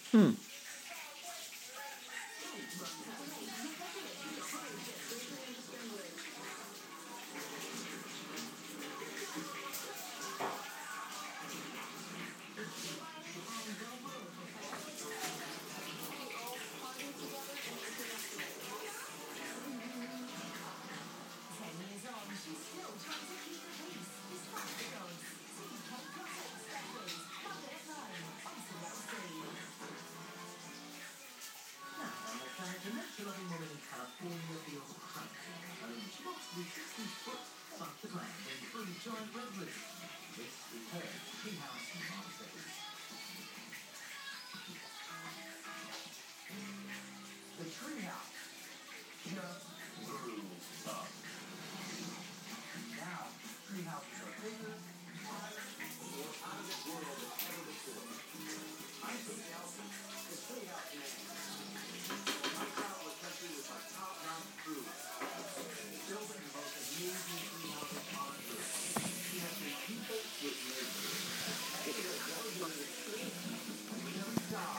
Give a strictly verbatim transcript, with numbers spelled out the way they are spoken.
Hmm. The next loving woman in California feels cramped in her home. She wants to be sixty foot above the ground in three giant redwoods. This is her treehouse masterpiece. The treehouse just grew up.